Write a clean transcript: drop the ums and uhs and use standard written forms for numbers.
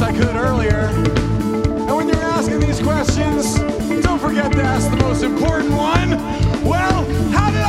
best I could earlier. And when you're asking these questions, don't forget to ask the most important one. Well, how did